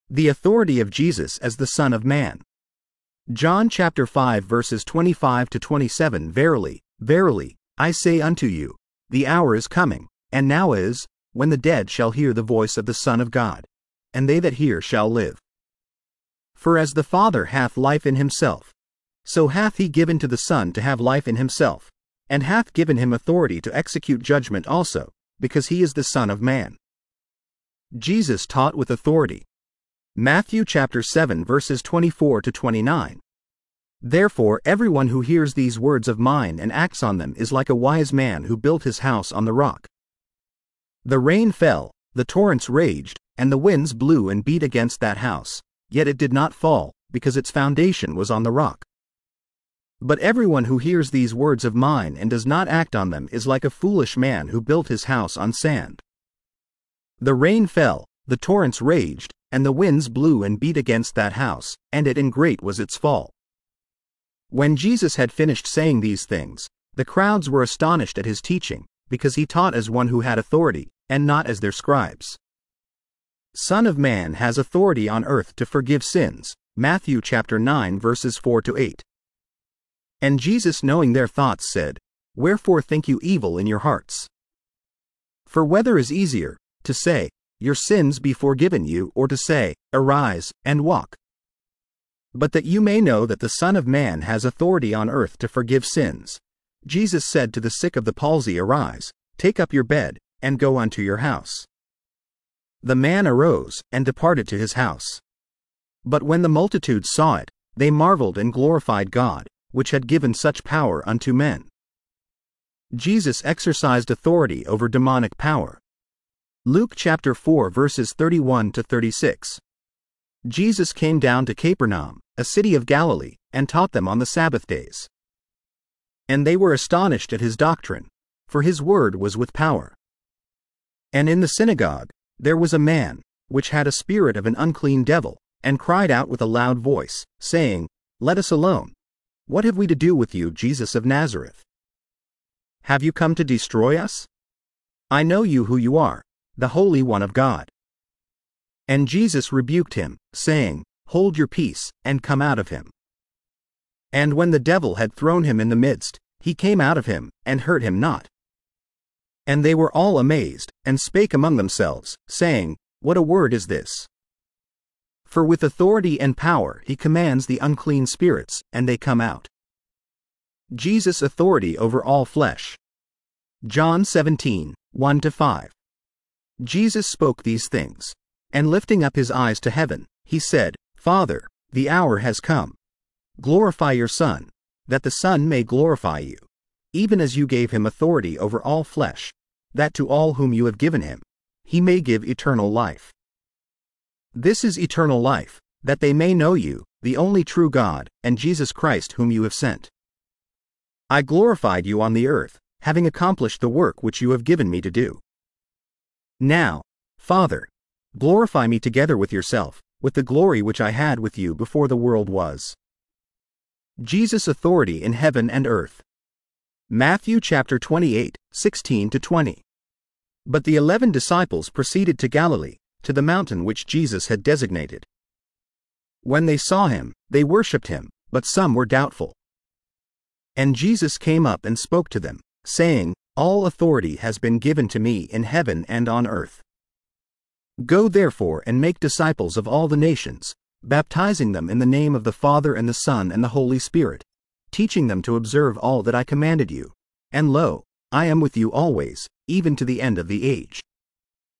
The authority of Jesus as the Son of Man. John chapter 5 verses 25 to 27. Verily, verily, I say unto you, the hour is coming, and now is, when the dead shall hear the voice of the Son of God, and they that hear shall live. For as the Father hath life in himself, so hath he given to the Son to have life in himself, and hath given him authority to execute judgment also, because he is the Son of Man. Jesus taught with authority. Matthew chapter 7 verses 24 to 29. Therefore everyone who hears these words of mine and acts on them is like a wise man who built his house on the rock. The rain fell, the torrents raged, and the winds blew and beat against that house, yet it did not fall, because its foundation was on the rock. But everyone who hears these words of mine and does not act on them is like a foolish man who built his house on sand. The rain fell, the torrents raged, and the winds blew and beat against that house, and great was its fall. When Jesus had finished saying these things, the crowds were astonished at his teaching, because he taught as one who had authority, and not as their scribes. Son of Man has authority on earth to forgive sins. Matthew chapter 9 verses 4 to 8. And Jesus, knowing their thoughts, said, Wherefore think you evil in your hearts? For whether is easier, to say, Your sins be forgiven you, or to say, Arise, and walk? But that you may know that the Son of Man has authority on earth to forgive sins, Jesus said to the sick of the palsy, Arise, take up your bed, and go unto your house. The man arose, and departed to his house. But when the multitude saw it, they marveled and glorified God, which had given such power unto men. Jesus exercised authority over demonic power. Luke chapter 4 verses 31 to 36. Jesus came down to Capernaum, a city of Galilee, and taught them on the Sabbath days. And they were astonished at his doctrine, for his word was with power. And in the synagogue there was a man, which had a spirit of an unclean devil, and cried out with a loud voice, saying, Let us alone. What have we to do with you, Jesus of Nazareth? Have you come to destroy us? I know you who you are, the Holy One of God. And Jesus rebuked him, saying, Hold your peace, and come out of him. And when the devil had thrown him in the midst, he came out of him, and hurt him not. And they were all amazed, and spake among themselves, saying, What a word is this? For with authority and power he commands the unclean spirits, and they come out. Jesus' authority over all flesh. John 17, 1-5. Jesus spoke these things, and lifting up his eyes to heaven, he said, Father, the hour has come. Glorify your Son, that the Son may glorify you, even as you gave him authority over all flesh, that to all whom you have given him, he may give eternal life. This is eternal life, that they may know you, the only true God, and Jesus Christ whom you have sent. I glorified you on the earth, having accomplished the work which you have given me to do. Now, Father, glorify me together with yourself, with the glory which I had with you before the world was. Jesus' authority in heaven and earth. Matthew chapter 28, 16-20. But the 11 disciples proceeded to Galilee, to the mountain which Jesus had designated. When they saw him, they worshipped him, but some were doubtful. And Jesus came up and spoke to them, saying, All authority has been given to me in heaven and on earth. Go therefore and make disciples of all the nations, baptizing them in the name of the Father and the Son and the Holy Spirit, teaching them to observe all that I commanded you. And lo, I am with you always, even to the end of the age.